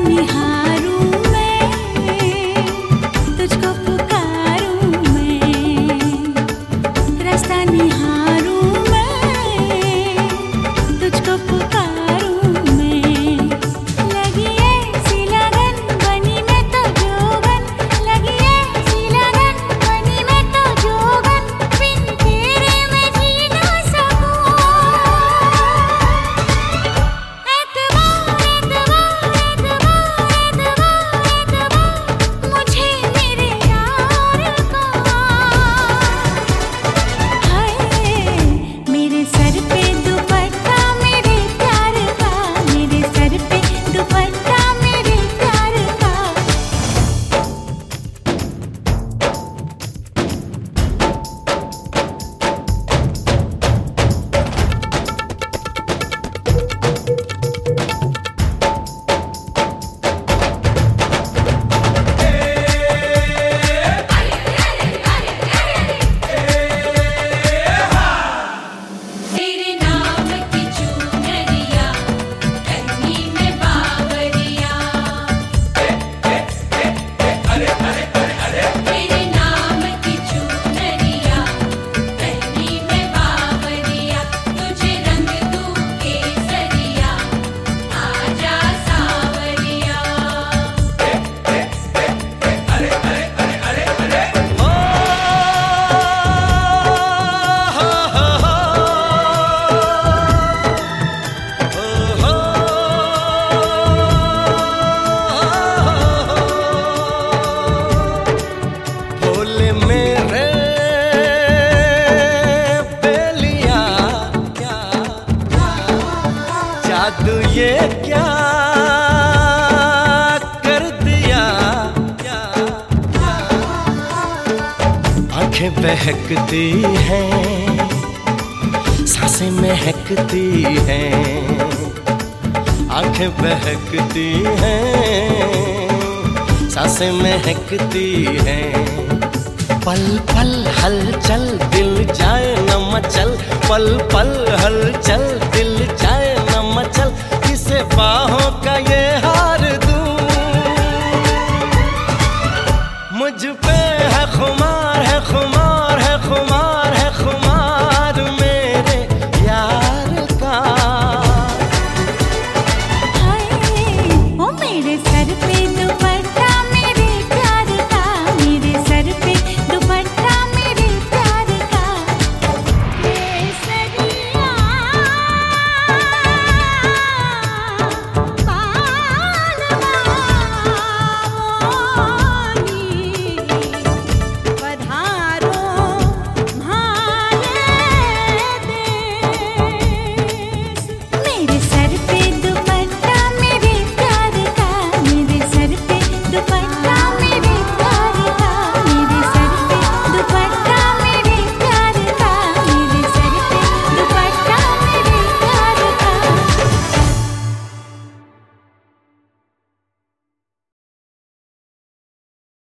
निहारूं मैं, तुझको पुकारूं मैं, रास्ता निहारूं मैं, तुझको पुकारूं मैं। लगी ऐसी लगन बनी मैं तो जोगन, लगी ऐसी लगन बनी मैं तो जोगन, बिन तेरे मैं जी ना सकूं। एतबार एतबार एतबार एतबार मुझे मेरे यार का। हाय मेरे सर पे दुपट्टा मेरे प्यार का, मेरे सर पे दुपट्टा मेरे प्यार का। तेरे नाम की चुनरिया गर्मी में बावरिया, तेरे नाम की चुनरिया गर्मी में बावरिया, तुझे रंग दूं केसरिया आजा सावरिया। बोले मेरे बेलिया क्या जादू ये क्या कर दिया, क्या आंखें बहकती हैं, सांसें महकती हैं, आंखें बहकती हैं, सांसें महकती हैं। पल पल हलचल दिल जाए न मचल, पल पल हलचल दिल जाए न मचल, किसे बाहों का ये